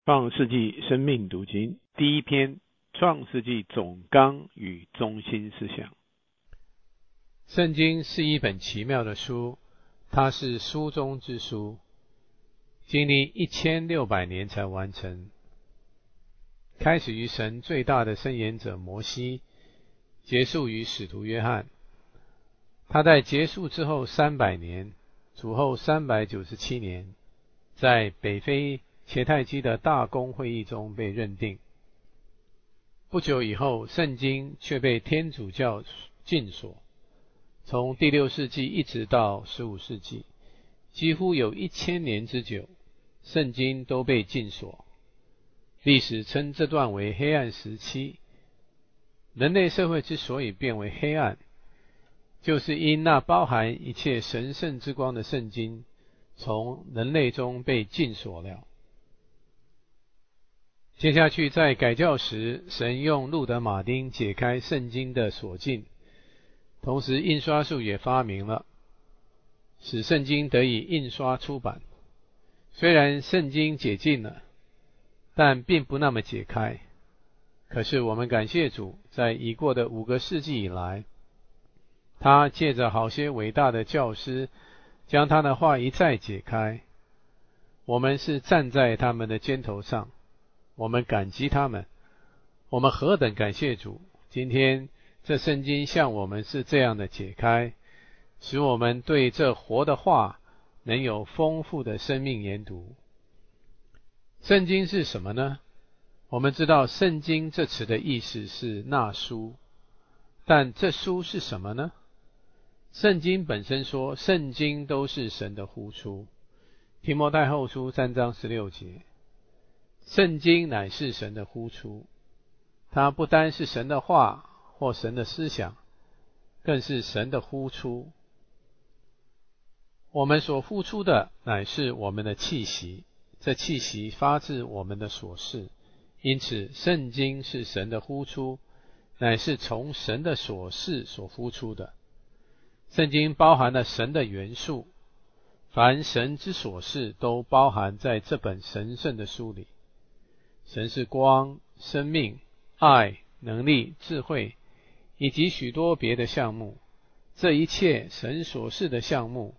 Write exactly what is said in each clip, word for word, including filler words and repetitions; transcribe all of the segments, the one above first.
创世纪生命读经第一篇，创世纪总纲与中心思想。 圣经是一本奇妙的书，它是书中之书，经历一千六百年才完成。开始于神最大的申言者摩西，结束于使徒约翰。他在结束之后三百年，主后三百九十七年，在北非迦太基的大公会议中被认定。不久以后，圣经却被天主教禁锁。从第六世纪一直到十五世纪，几乎有一千年之久，圣经都被禁锁。历史称这段为黑暗时期。人类社会之所以变为黑暗，就是因那包含一切神圣之光的圣经从人类中被禁锁了。接下去在改教时，神用路德马丁解开圣经的锁禁，同时印刷术也发明了，使圣经得以印刷出版。虽然圣经解禁了，但并不那么解开。可是我们感谢主，在已过的五个世纪以来，他借着好些伟大的教师，将他的话一再解开。我们是站在他们的肩头上，我们感激他们。我们何等感谢主，今天这圣经向我们是这样的解开，使我们对这活的话能有丰富的生命研读。圣经是什么呢？我们知道圣经这词的意思是那书，但这书是什么呢？圣经本身说，圣经都是神的呼出，提摩太后书三章十六节。圣经乃是神的呼出，它不单是神的话或神的思想，更是神的呼出。我们所呼出的乃是我们的气息，这气息发自我们的所事，因此圣经是神的呼出，乃是从神的所事所呼出的。圣经包含了神的元素，凡神之所事都包含在这本神圣的书里。神是光、生命、爱、能力、智慧，以及许多别的项目。这一切神所示的项目，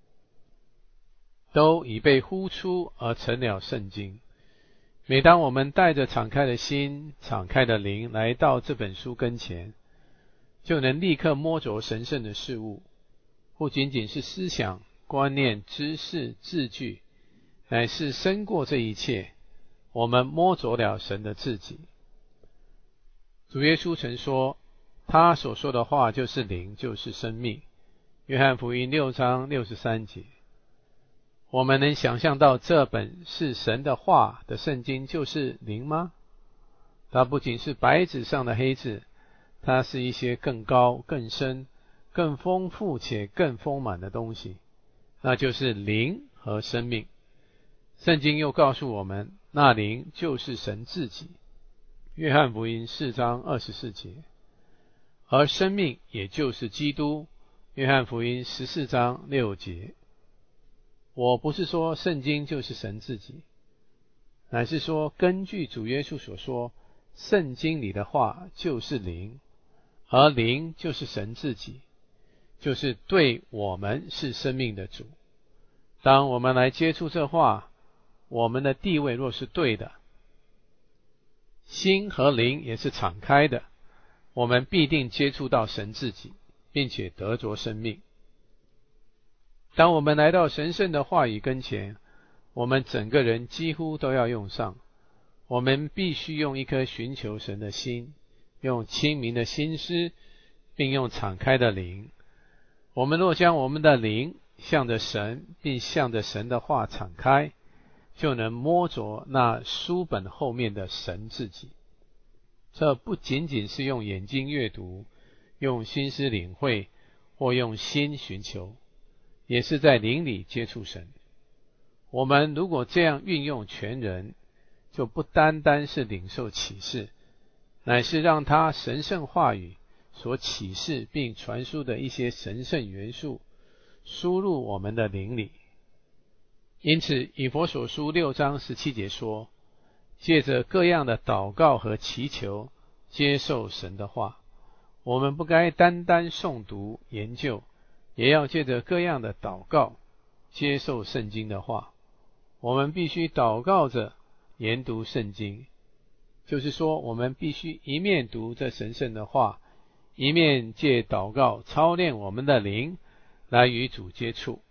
都已被呼出而成了圣经。每当我们带着敞开的心、敞开的灵来到这本书跟前，就能立刻摸着神圣的事物，不仅仅是思想、观念、知识、字句，乃是胜过这一切，我们摸着了神的自己。主耶稣曾说，他所说的话就是灵，就是生命。约翰福音六章六十三节。我们能想象到这本是神的话的圣经就是灵吗？它不仅是白纸上的黑字，它是一些更高、更深、更丰富且更丰满的东西，那就是灵和生命。圣经又告诉我们，那灵就是神自己。约翰福音四章二十四节。而生命也就是基督。约翰福音十四章六节。我不是说圣经就是神自己，乃是说根据主耶稣所说，圣经里的话就是灵，而灵就是神自己，就是对我们是生命的主。当我们来接触这话，我们的地位若是对的，心和灵也是敞开的，我们必定接触到神自己，并且得着生命。当我们来到神圣的话语跟前，我们整个人几乎都要用上。我们必须用一颗寻求神的心，用清明的心思，并用敞开的灵。我们若将我们的灵向着神，并向着神的话敞开，就能摸着那书本后面的神自己。这不仅仅是用眼睛阅读，用心思领会，或用心寻求，也是在灵里接触神。我们如果这样运用全人，就不单单是领受启示，乃是让他神圣话语所启示并传输的一些神圣元素输入我们的灵里。因此以弗所书六章十七节说， 借着各样的祷告和祈求接受神的话。我们不该单单诵读研究，也要借着各样的祷告接受圣经的话。我们必须祷告着研读圣经，就是说我们必须一面读这神圣的话，一面借祷告操练我们的灵来与主接触。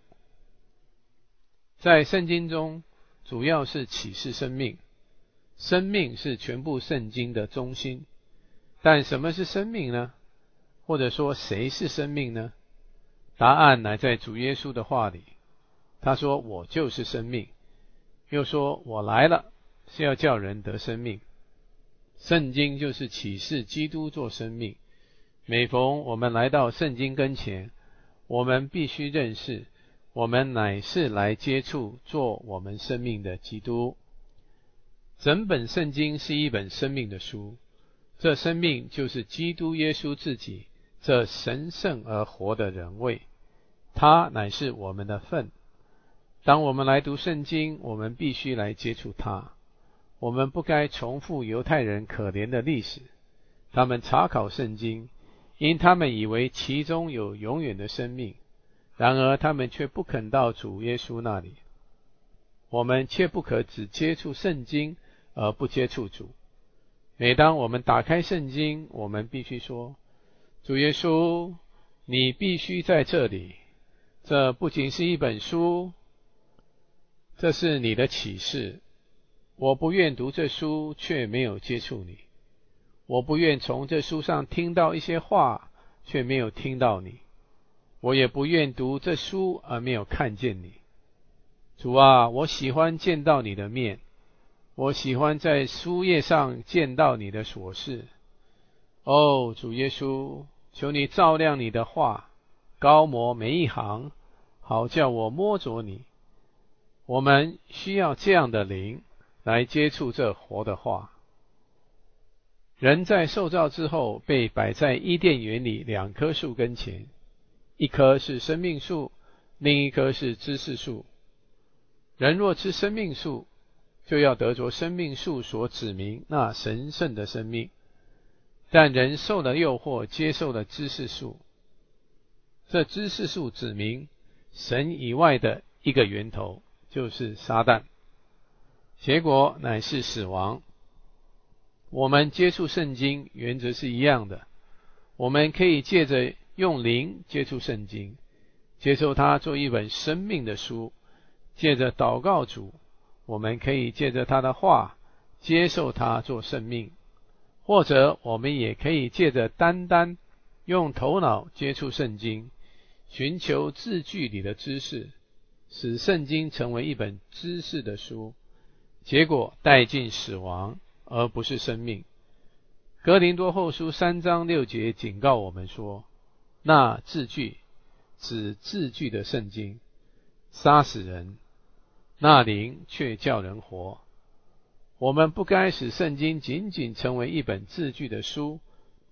在圣经中主要是启示生命，生命是全部圣经的中心。但什么是生命呢？或者说谁是生命呢？答案乃在主耶稣的话里。他说我就是生命，又说我来了是要叫人得生命。圣经就是启示基督做生命。每逢我们来到圣经跟前，我们必须认识我们乃是来接触做我们生命的基督。整本圣经是一本生命的书，这生命就是基督耶稣自己，这神圣而活的人位，他乃是我们的份。当我们来读圣经，我们必须来接触他。我们不该重复犹太人可怜的历史。他们查考圣经，因他们以为其中有永远的生命，然而他们却不肯到主耶稣那里。我们切不可只接触圣经而不接触主。每当我们打开圣经，我们必须说，主耶稣，你必须在这里。这不仅是一本书，这是你的启示。我不愿读这书却没有接触你，我不愿从这书上听到一些话却没有听到你，我也不愿读这书而没有看见你。主啊，我喜欢见到你的面，我喜欢在书页上见到你的所事。哦，主耶稣，求你照亮你的话，高摩每一行，好叫我摸着你。我们需要这样的灵来接触这活的话。人在受造之后被摆在伊甸园里两棵树跟前，一棵是生命树，另一棵是知识树。人若吃生命树，就要得着生命树所指明那神圣的生命。但人受了诱惑，接受了知识树，这知识树指明神以外的一个源头，就是撒旦，结果乃是死亡。我们接触圣经原则是一样的，我们可以借着用灵接触圣经，接受它做一本生命的书。借着祷告主，我们可以借着他的话接受他做生命，或者我们也可以借着单单用头脑接触圣经，寻求字句里的知识，使圣经成为一本知识的书，结果带进死亡而不是生命。哥林多后书三章六节警告我们说，那字句指字句的圣经杀死人，那灵却叫人活。我们不该使圣经仅仅成为一本字句的书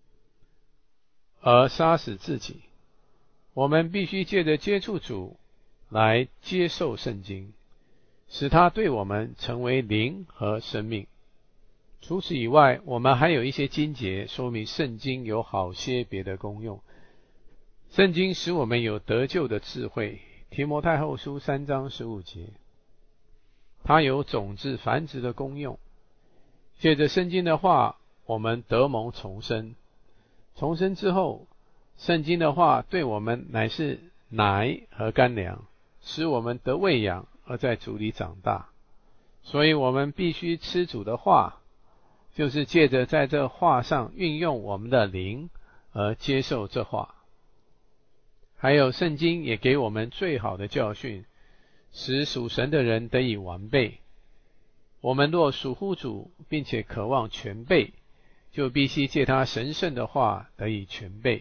而杀死自己。我们必须借着接触主来接受圣经，使它对我们成为灵和生命。除此以外，我们还有一些经节说明圣经有好些别的功用。圣经使我们有得救的智慧，提摩太后书三章十五节，它有种子繁殖的功用。借着圣经的话，我们得蒙重生。重生之后，圣经的话对我们乃是奶和干粮，使我们得喂养而在主里长大。所以我们必须吃主的话，就是借着在这话上运用我们的灵而接受这话。还有圣经也给我们最好的教训，使属神的人得以完备。我们若属乎主，并且渴望全备，就必须借他神圣的话得以全备。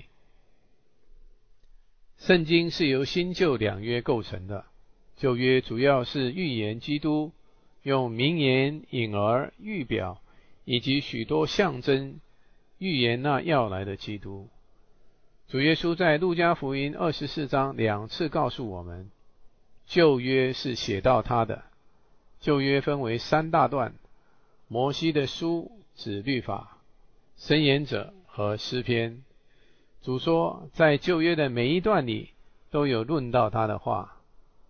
圣经是由新旧两约构成的，旧约主要是预言基督，用名言、引儿、预表以及许多象征预言那要来的基督。主耶稣在路加福音二十四章两次告诉我们，旧约是写到他的。旧约分为三大段， 摩西的书指律法、申言者和诗篇。主说，在旧约的每一段里都有论到他的话。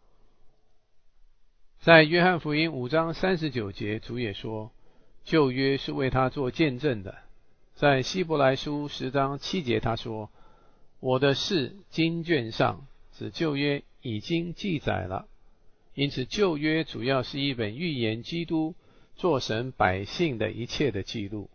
在约翰福音五章三十九节，主也说，旧约是为他做见证的。在希伯来书十章七节，他说，我的事经卷上，指旧约已经记载了。因此旧约主要是一本预言基督做神百姓的一切的记录。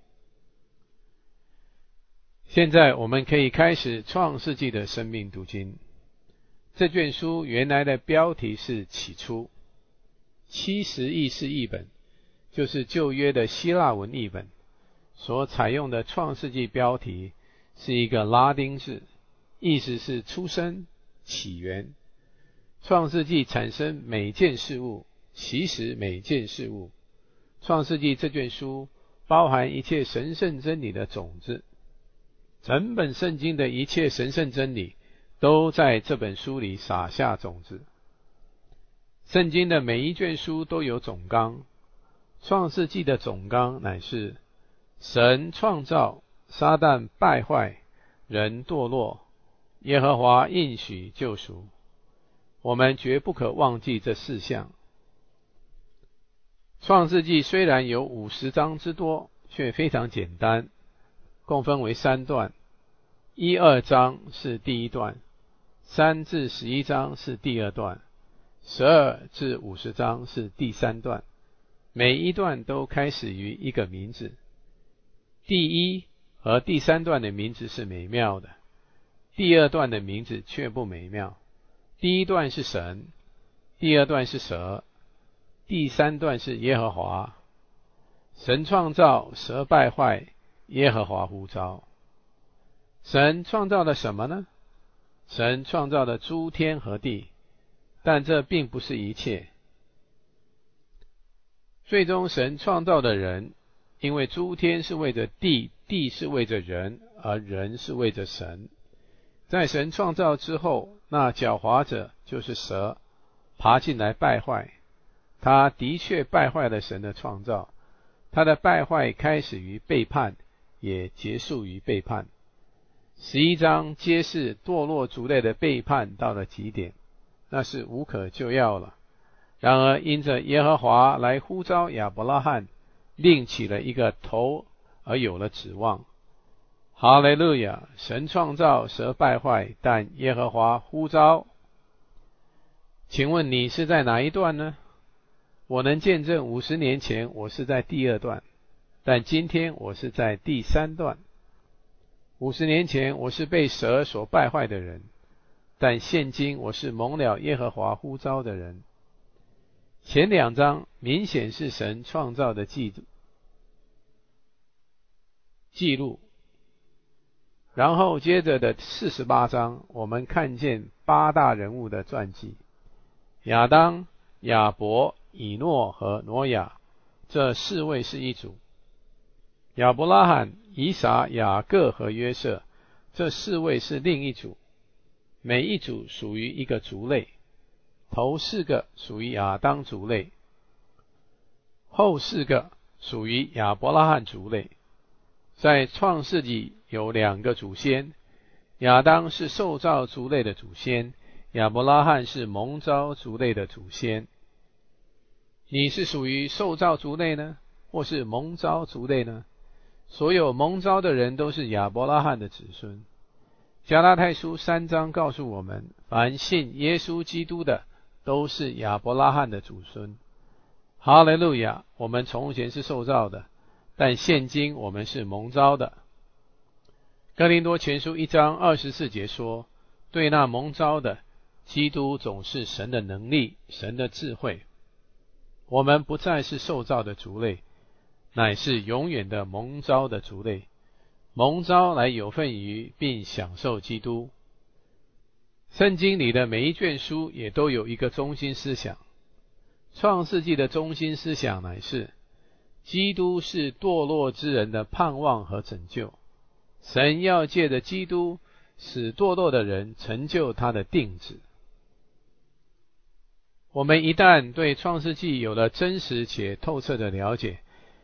现在我们可以开始创世纪的生命读经。这卷书原来的标题是起初，七十译是译本，就是旧约的希腊文译本，所采用的创世纪标题是一个拉丁字，意思是出生、起源。创世纪产生每件事物，其实每件事物。创世纪这卷书包含一切神圣真理的种子，整本圣经的一切神圣真理都在这本书里撒下种子。圣经的每一卷书都有总纲，创世纪的总纲乃是神创造，撒旦败坏，人堕落，耶和华应许救赎。我们绝不可忘记这四项。创世纪虽然有五十章之多，却非常简单，共分为三段。一二章是第一段，三至十一章是第二段，十二至五十章是第三段。每一段都开始于一个名字。第一和第三段的名字是美妙的，第二段的名字却不美妙。第一段是神，第二段是蛇，第三段是耶和华。神创造，蛇败坏，耶和华呼召。神创造了什么呢？神创造了诸天和地，但这并不是一切。最终神创造的人，因为诸天是为着地，地是为着人，而人是为着神。在神创造之后，那狡猾者就是蛇爬进来败坏，他的确败坏了神的创造，他的败坏开始于背叛，也结束于背叛。十一章揭示堕落族类的背叛到了极点，那是无可救药了。然而因着耶和华来呼召亚伯拉罕，另起了一个头，而有了指望。哈利路亚！神创造，蛇败坏，但耶和华呼召。请问你是在哪一段呢？我能见证五十年前我是在第二段，但今天我是在第三段。五十年前我是被蛇所败坏的人，但现今我是蒙了耶和华呼召的人。前两章明显是神创造的记记录，然后接着的四十八章，我们看见八大人物的传记：亚当、亚伯、以诺和挪亚，这四位是一组；亚伯拉罕、以撒、雅各和约瑟，这四位是另一组。每一组属于一个族类，头四个属于亚当族类，后四个属于亚伯拉罕族类。在创世纪有两个祖先，亚当是受造族类的祖先，亚伯拉罕是蒙召族类的祖先。你是属于受造族类呢，或是蒙召族类呢？所有蒙召的人都是亚伯拉罕的子孙。加拉太书三章告诉我们，凡信耶稣基督的都是亚伯拉罕的祖孙。哈利路亚！我们从前是受造的，但现今我们是蒙召的。哥林多前书一章二十四节说，对那蒙召的，基督总是神的能力，神的智慧。我们不再是受造的族类，乃是永远的蒙召的族类，蒙召来有份于并享受基督。圣经里的每一卷书也都有一个中心思想。创世纪的中心思想乃是基督是堕落之人的盼望和拯救，神要借着基督使堕落的人成就他的定旨。我们一旦对创世纪有了真实且透彻的了解，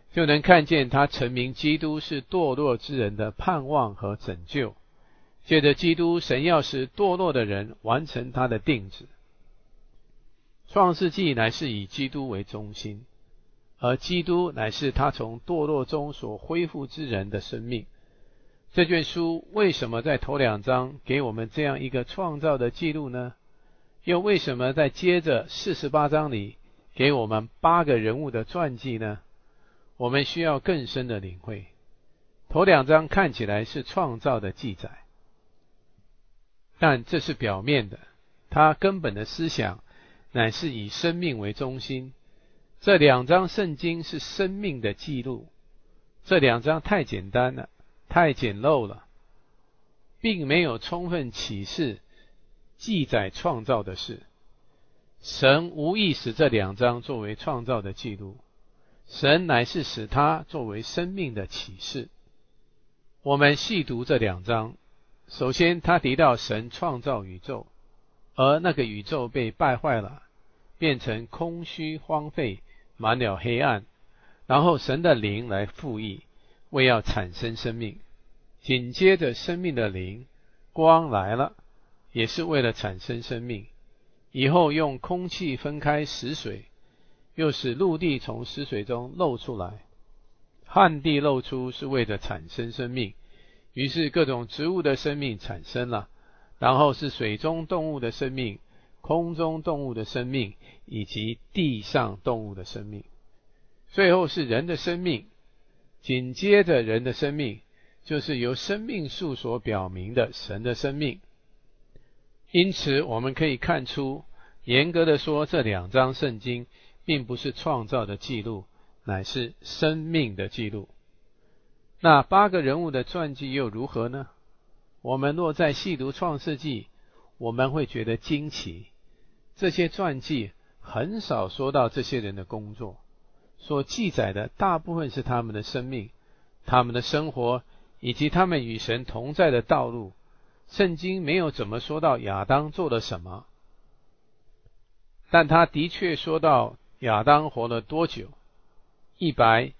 就能看见他陈明基督是堕落之人的盼望和拯救。借着基督，神要使堕落的人完成他的定旨。创世纪乃是以基督为中心，而基督乃是他从堕落中所恢复之人的生命。这卷书为什么在头两章给我们这样一个创造的记录呢？又为什么在接着四十八章里给我们八个人物的传记呢？我们需要更深的领会。头两章看起来是创造的记载，但这是表面的，它根本的思想乃是以生命为中心。这两章圣经是生命的记录，这两章太简单了，太简陋了，并没有充分启示记载创造的事。神无意使这两章作为创造的记录，神乃是使它作为生命的启示。我们细读这两章，首先他提到神创造宇宙，而那个宇宙被败坏了，变成空虚荒废，满了黑暗，然后神的灵来赋予，为要产生生命。紧接着生命的灵，光来了，也是为了产生生命。以后用空气分开死水，又使陆地从死水中露出来。旱地露出是为了产生生命，于是各种植物的生命产生了，然后是水中动物的生命，空中动物的生命，以及地上动物的生命。最后是人的生命，紧接着人的生命就是由生命树所表明的神的生命。因此我们可以看出，严格的说，这两章圣经并不是创造的记录，乃是生命的记录。那八个人物的传记又如何呢？我们若在细读创世纪，我们会觉得惊奇。这些传记很少说到这些人的工作，所记载的大部分是他们的生命，他们的生活，以及他们与神同在的道路。圣经没有怎么说到亚当做了什么，但他的确说到亚当活了多久，一百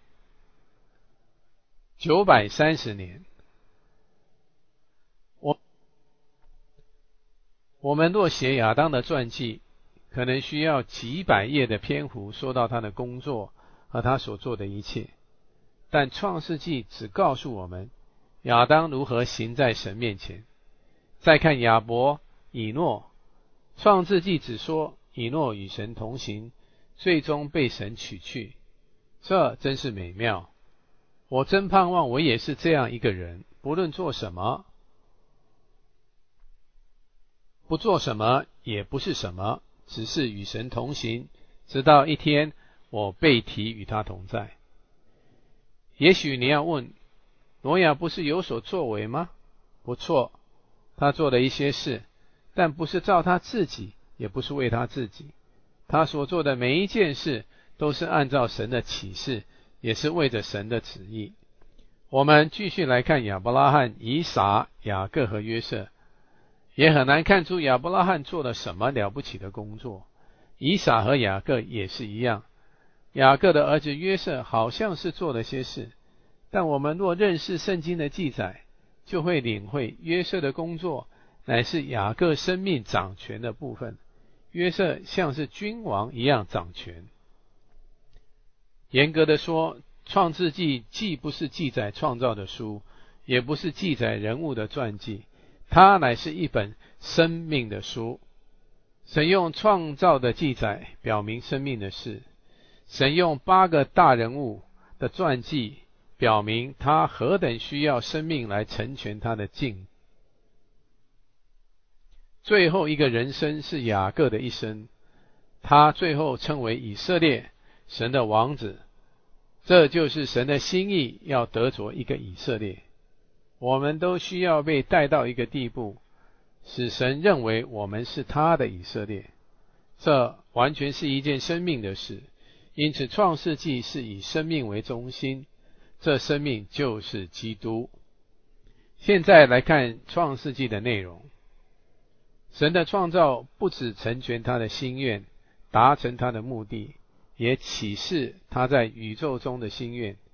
九百三十年。我我们若写亚当的传记，可能需要几百页的篇幅说到他的工作和他所做的一切，但创世纪只告诉我们亚当如何行在神面前。再看亚伯、以诺，创世纪只说以诺与神同行，最终被神取去，这真是美妙。我真盼望我也是这样一个人，不论做什么，不做什么也不是什么，只是与神同行，直到一天我被提与他同在。也许你要问，挪亚不是有所作为吗？不错，他做了一些事，但不是照他自己，也不是为他自己。他所做的每一件事都是按照神的启示，也是为着神的旨意。我们继续来看亚伯拉罕、以撒、雅各和约瑟，也很难看出亚伯拉罕做了什么了不起的工作，以撒和雅各也是一样。雅各的儿子约瑟好像是做了些事，但我们若认识圣经的记载，就会领会约瑟的工作乃是雅各生命掌权的部分。约瑟像是君王一样掌权。严格的说，创世纪既不是记载创造的书，也不是记载人物的传记，它乃是一本生命的书。神用创造的记载表明生命的事，神用八个大人物的传记表明他何等需要生命来成全他的境。最后一个人生是雅各的一生，他最后称为以色列，神的王子。这就是神的心意，要得着一个以色列。我们都需要被带到一个地步，使神认为我们是他的以色列。这完全是一件生命的事，因此创世纪是以生命为中心，这生命就是基督。现在来看创世纪的内容。神的创造不只成全他的心愿，达成他的目的，也启示他在宇宙中的心愿，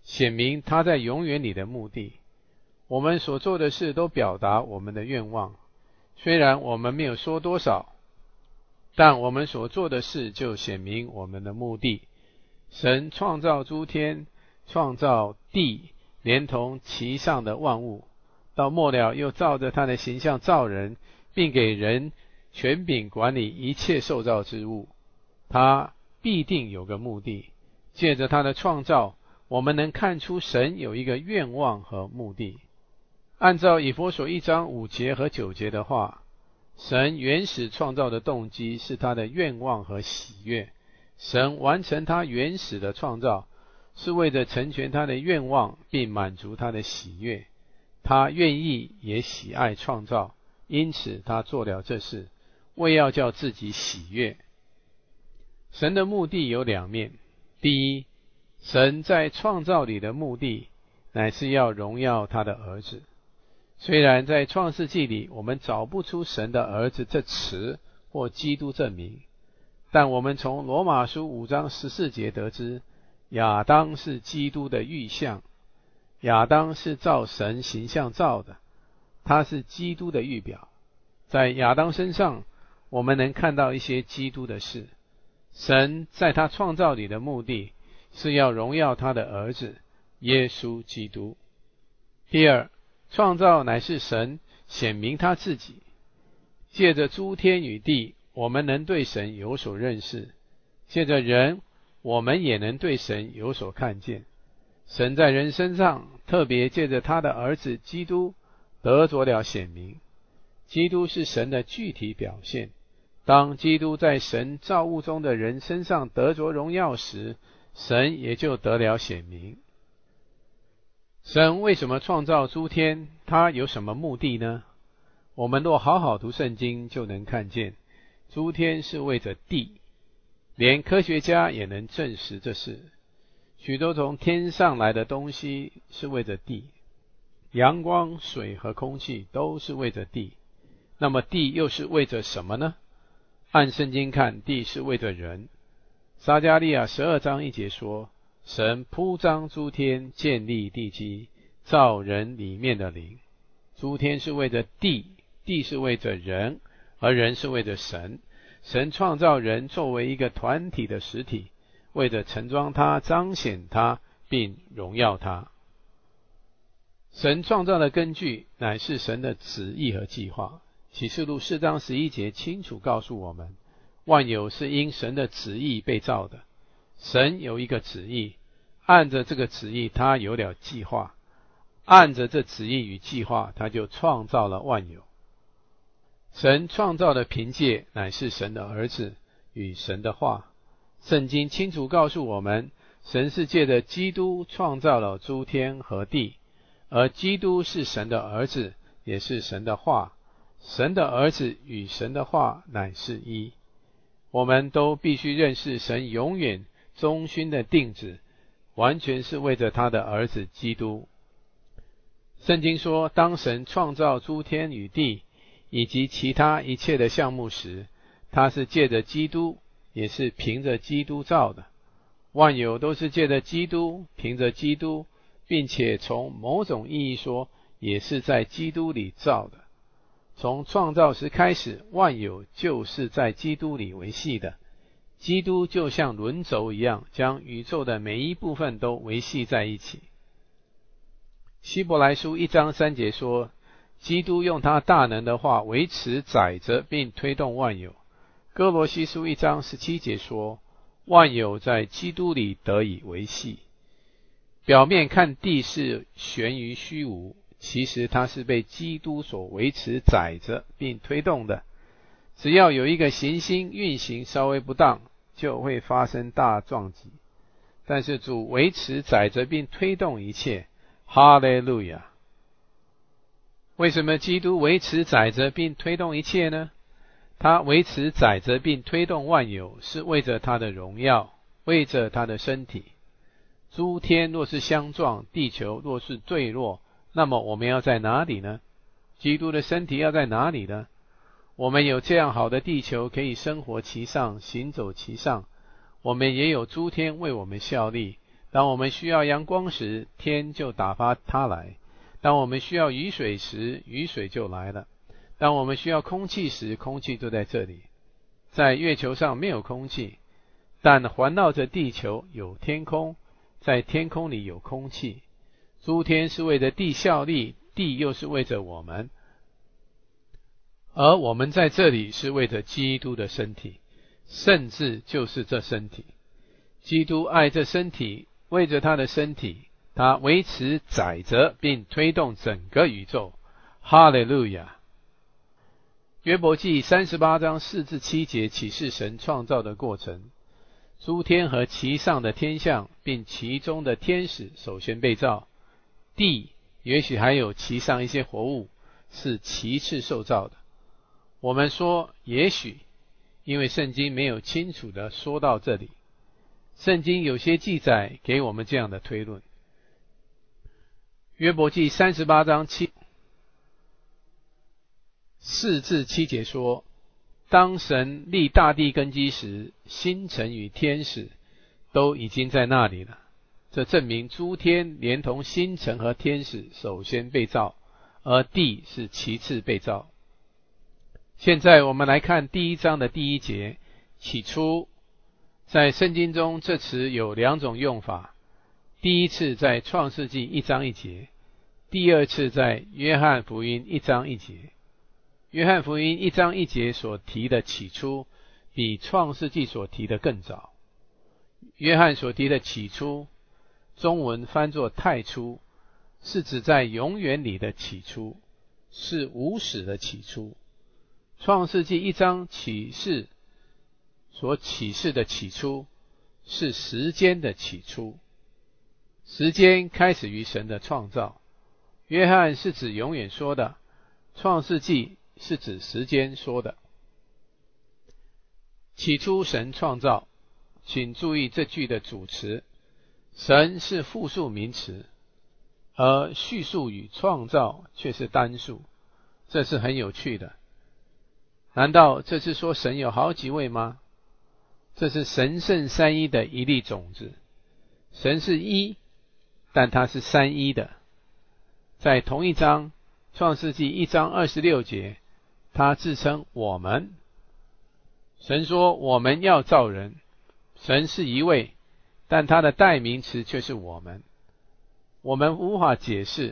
显明他在永远里的目的。我们所做的事都表达我们的愿望，虽然我们没有说多少，但我们所做的事就显明我们的目的。神创造诸天，创造地，连同其上的万物，到末了又照着他的形象造人，并给人权柄管理一切受造之物。他必定有个目的，借着他的创造，我们能看出神有一个愿望和目的。按照以弗所一章五节和九节的话，神原始创造的动机是他的愿望和喜悦。神完成他原始的创造，是为着成全他的愿望，并满足他的喜悦。他愿意也喜爱创造，因此他做了这事，为要叫自己喜悦。神的目的有两面。第一，神在创造里的目的乃是要荣耀他的儿子。虽然在创世纪里我们找不出神的儿子这词或基督这名，但我们从罗马书五章十四节得知，亚当是基督的预像。亚当是照神形象造的，他是基督的预表。在亚当身上，我们能看到一些基督的事。神在他创造里的目的是要荣耀他的儿子耶稣基督。第二，创造乃是神显明他自己。借着诸天与地，我们能对神有所认识；借着人，我们也能对神有所看见。神在人身上特别借着他的儿子基督得着了显明。基督是神的具体表现。当基督在神造物中的人身上得着荣耀时，神也就得了显明。神为什么创造诸天？他有什么目的呢？我们若好好读圣经，就能看见诸天是为着地，连科学家也能证实这事。许多从天上来的东西是为着地，阳光、水和空气都是为着地。那么地又是为着什么呢？按圣经看，地是为着人。撒迦利亚十二章一节说，神铺张诸天，建立地基，造人里面的灵。诸天是为着地，地是为着人，而人是为着神。神创造人作为一个团体的实体，为着盛装他，彰显他，并荣耀他。神创造的根据乃是神的旨意和计划。启示录四章十一节清楚告诉我们，万有是因神的旨意被造的。神有一个旨意，按着这个旨意他有了计划，按着这旨意与计划他就创造了万有。神创造的凭借乃是神的儿子与神的话。圣经清楚告诉我们，神是借着基督创造了诸天和地，而基督是神的儿子，也是神的话。神的儿子与神的话乃是一。我们都必须认识神永远忠心的定旨，完全是为着他的儿子基督。圣经说，当神创造诸天与地以及其他一切的项目时，他是借着基督，也是凭着基督造的。万有都是借着基督，凭着基督，并且从某种意义说，也是在基督里造的。从创造时开始，万有就是在基督里维系的。基督就像轮轴一样，将宇宙的每一部分都维系在一起。希伯来书一章三节说，基督用他大能的话维持载着并推动万有。哥罗西书一章十七节说，万有在基督里得以维系。表面看地是悬于虚无，其实它是被基督所维持载着并推动的。只要有一个行星运行稍微不当，就会发生大撞击。但是主维持载着并推动一切，哈利路亚！为什么基督维持载着并推动一切呢？他维持载着并推动万有，是为着他的荣耀，为着他的身体。诸天若是相撞，地球若是坠落，那么我们要在哪里呢？基督的身体要在哪里呢？我们有这样好的地球可以生活其上，行走其上，我们也有诸天为我们效力， 当我们需要阳光时，天就打发它来；当我们需要雨水时，雨水就来了；当我们需要空气时，空气就在这里。在月球上没有空气，但环绕着地球有天空，在天空里有空气。诸天是为着地效力，地又是为着我们，而我们在这里是为着基督的身体，甚至就是这身体。基督爱这身体，为着他的身体，他维持、载着并推动整个宇宙。哈利路亚！约伯记三十八章四至七节启示神创造的过程。诸天和其上的天象，并其中的天使首先被造，地也许还有其上一些活物是其次受造的。我们说也许，因为圣经没有清楚的说到这里。圣经有些记载给我们这样的推论。约伯记三十八章七四至七节说，当神立大地根基时，星辰与天使都已经在那里了。这证明诸天连同星辰和天使首先被造，而地是其次被造。现在我们来看第一章的第一节，起初。在圣经中，这词有两种用法，第一次在创世纪一章一节，第二次在约翰福音一章一节。约翰福音一章一节所提的起初，比创世纪所提的更早。约翰所提的起初，中文翻作太初，是指在永远里的起初，是无始的起初。创世纪一章启示所启示的起初，是时间的起初。时间开始于神的创造。约翰是指永远说的，创世纪是指时间说的。起初神创造，请注意这句的主词，神是复数名词，而叙述与创造却是单数，这是很有趣的。难道这是说神有好几位吗？这是神圣三一的一粒种子。神是一，但他是三一的。在同一章创世纪一章二十六节，他自称我们。神说我们要造人，神是一位，但他的代名词却是我们。我们无法解释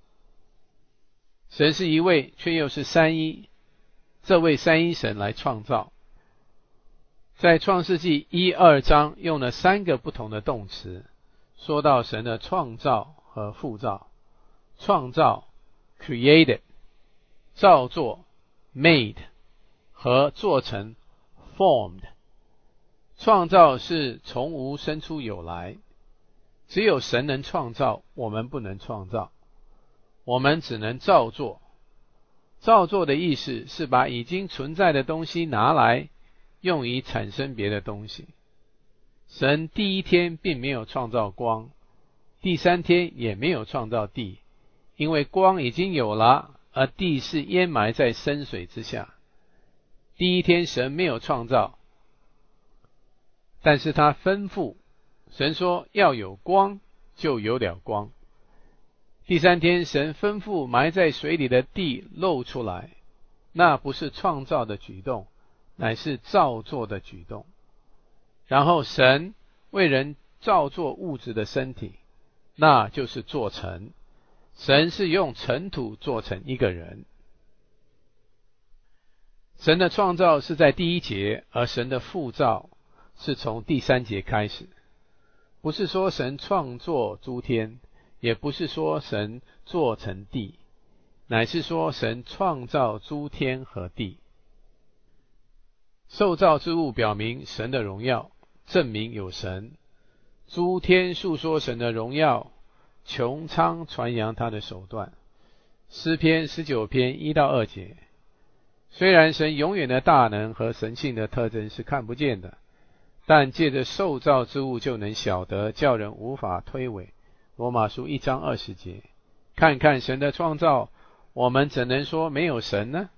神是一位却又是三一，这位三一神来创造。在创世纪一二章用了三个不同的动词，说到神的创造和复造。创造 created， 造作 made， 和做成 formed。 创造是从无生出有来，只有神能创造，我们不能创造，我们只能造作。造作的意思是把已经存在的东西拿来用于产生别的东西。神第一天并没有创造光，第三天也没有创造地，因为光已经有了，而地是淹埋在深水之下。第一天神没有创造，但是他吩咐，神说要有光，就有了光。第三天神吩咐埋在水里的地露出来，那不是创造的举动，乃是造作的举动。然后神为人造作物质的身体，那就是做成。神是用尘土做成一个人。神的创造是在第一节，而神的复造是从第三节开始。不是说神创作诸天，也不是说神做成地，乃是说神创造诸天和地。受造之物表明神的荣耀，证明有神。诸天述说神的荣耀，穹苍传扬他的手段。诗篇十九篇一到二节。虽然神永远的大能和神性的特征是看不见的，但借着受造之物就能晓得，叫人无法推诿。罗马书一章二十节。看看神的创造，我们怎能说没有神呢？